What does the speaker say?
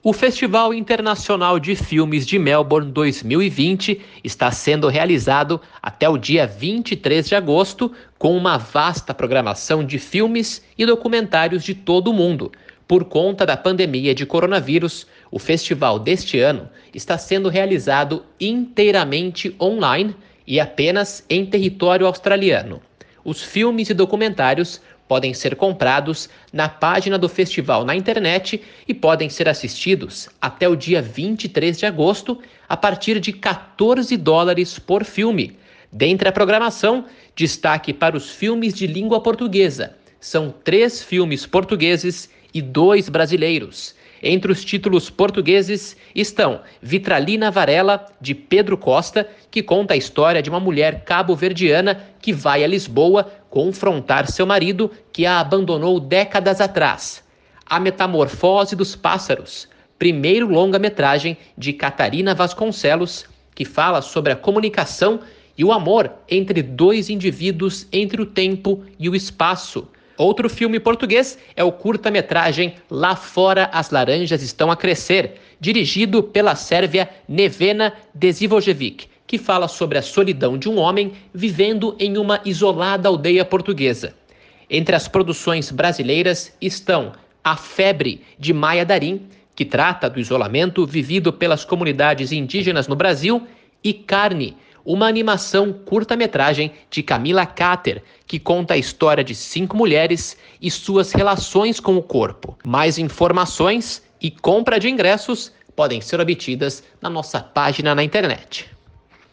O Festival Internacional de Filmes de Melbourne 2020 está sendo realizado até o dia 23 de agosto, com uma vasta programação de filmes e documentários de todo o mundo. Por conta da pandemia de coronavírus, o festival deste ano está sendo realizado inteiramente online e apenas em território australiano. Os filmes e documentários podem ser comprados na página do festival na internet e podem ser assistidos até o dia 23 de agosto a partir de $14 por filme. Dentre a programação, destaque para os filmes de língua portuguesa. São 3 filmes portugueses e 2 brasileiros. Entre os títulos portugueses estão Vitralina Varela, de Pedro Costa, que conta a história de uma mulher cabo-verdiana que vai a Lisboa confrontar seu marido, que a abandonou décadas atrás. A Metamorfose dos Pássaros, primeiro longa-metragem de Catarina Vasconcelos, que fala sobre a comunicação e o amor entre 2 indivíduos entre o tempo e o espaço. Outro filme português é o curta-metragem Lá Fora as Laranjas Estão a Crescer, dirigido pela sérvia Nevena Desivojevic, que fala sobre a solidão de um homem vivendo em uma isolada aldeia portuguesa. Entre as produções brasileiras estão A Febre, de Maia Darim, que trata do isolamento vivido pelas comunidades indígenas no Brasil, e Carne, uma animação curta-metragem de Camila Cater, que conta a história de 5 mulheres e suas relações com o corpo. Mais informações e compra de ingressos podem ser obtidas na nossa página na internet.